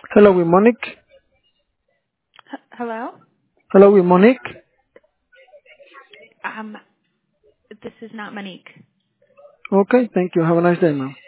Hello, with Monique. Hello? Hello, with Monique. Um, this is not Monique. Okay, thank you. Have a nice day, ma'am.